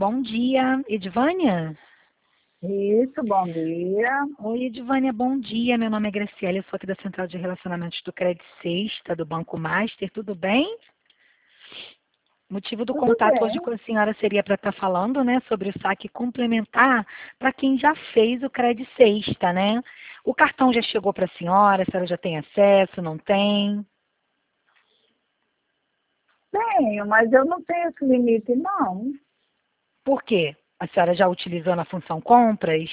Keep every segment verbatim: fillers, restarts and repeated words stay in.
Bom dia, Edvânia? Isso, bom dia. Oi, Edvânia, bom dia. Meu nome é Graciela, eu sou aqui da Central de Relacionamentos do Credit Sexta, do Banco Master, tudo bem? O motivo do Tudo contato hoje bem? com a senhora seria para estar falando, né, sobre o saque complementar para quem já fez o Credit Sexta, né? O cartão já chegou para a senhora, a senhora já tem acesso, não tem? Tenho, mas eu não tenho esse limite, não. Por quê? A senhora já utilizou na função compras?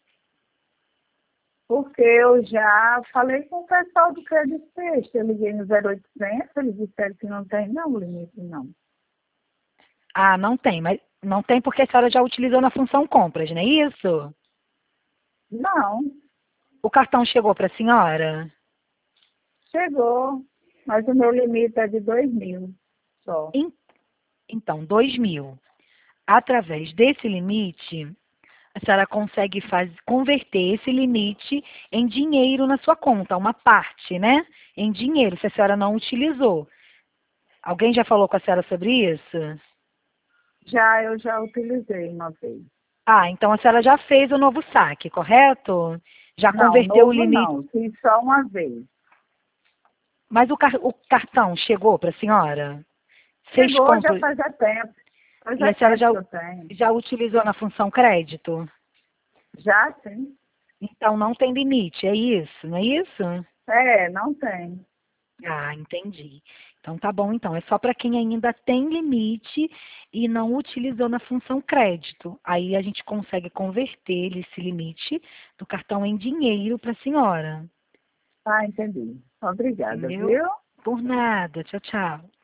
Porque eu já falei com o pessoal do Credit Sexta. Eu liguei no zero oitocentos, eles disseram que não tem não limite, não. Ah, não tem, mas não tem porque a senhora já utilizou na função compras, não é isso? Não, O cartão chegou para a senhora? chegou. Mas o meu limite é de dois mil só. Em- Então, dois mil. Através desse limite, a senhora consegue faz, converter esse limite em dinheiro na sua conta, uma parte, né? Em dinheiro, se a senhora não utilizou. Alguém já falou com a senhora sobre isso? Já, eu já utilizei uma vez. Ah, então a senhora já fez o novo saque, correto? Já Não, converteu o novo limite. não, fiz só uma vez. Mas o, car- o cartão chegou para a senhora? Fez Chegou já compra faz é tempo. e Faz a é senhora tempo já, que eu tenho. já utilizou na função crédito? Já sim. Então não tem limite, é isso, não é isso? É, não tem. Ah, entendi. Então tá bom, então. É só para quem ainda tem limite e não utilizou na função crédito. Aí a gente consegue converter esse limite do cartão em dinheiro para a senhora. Ah, entendi. Obrigada, Entendeu? viu? Por nada. Tchau, tchau.